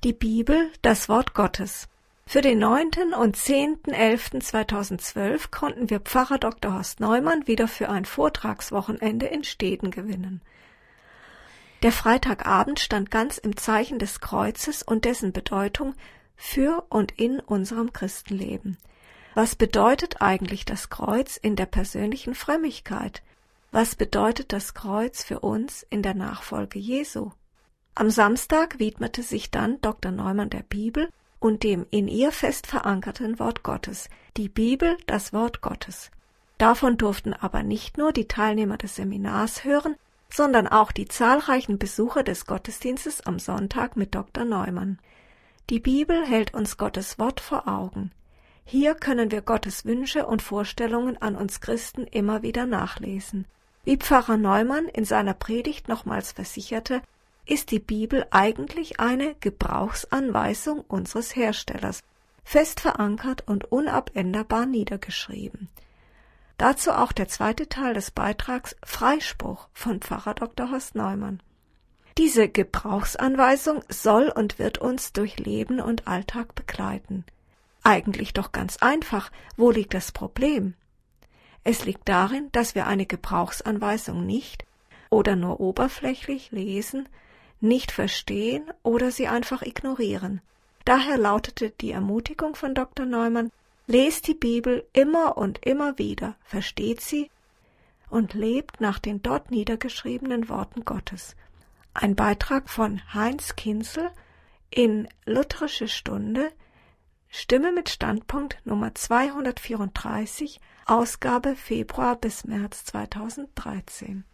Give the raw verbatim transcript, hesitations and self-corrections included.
Die Bibel, das Wort Gottes. Für den neunten und zehnten elften zweitausendzwölf konnten wir Pfarrer Doktor Horst Neumann wieder für ein Vortragswochenende in Steden gewinnen. Der Freitagabend stand ganz im Zeichen des Kreuzes und dessen Bedeutung für und in unserem Christenleben. Was bedeutet eigentlich das Kreuz in der persönlichen Frömmigkeit? Was bedeutet das Kreuz für uns in der Nachfolge Jesu? Am Samstag widmete sich dann Doktor Neumann der Bibel und dem in ihr fest verankerten Wort Gottes. Die Bibel, das Wort Gottes. Davon durften aber nicht nur die Teilnehmer des Seminars hören, sondern auch die zahlreichen Besucher des Gottesdienstes am Sonntag mit Doktor Neumann. Die Bibel hält uns Gottes Wort vor Augen. Hier können wir Gottes Wünsche und Vorstellungen an uns Christen immer wieder nachlesen. Wie Pfarrer Neumann in seiner Predigt nochmals versicherte, ist die Bibel eigentlich eine Gebrauchsanweisung unseres Herstellers, fest verankert und unabänderbar niedergeschrieben. Dazu auch der zweite Teil des Beitrags Freispruch von Pfarrer Doktor Horst Neumann. Diese Gebrauchsanweisung soll und wird uns durch Leben und Alltag begleiten. Eigentlich doch ganz einfach. Wo liegt das Problem? Es liegt darin, dass wir eine Gebrauchsanweisung nicht oder nur oberflächlich lesen, nicht verstehen oder sie einfach ignorieren. Daher lautete die Ermutigung von Doktor Neumann: Lest die Bibel immer und immer wieder, versteht sie und lebt nach den dort niedergeschriebenen Worten Gottes. Ein Beitrag von Heinz Kinzel in Lutherische Stunde, Stimme mit Standpunkt Nummer zweihundertvierunddreißig, Ausgabe Februar bis März zweitausenddreizehn.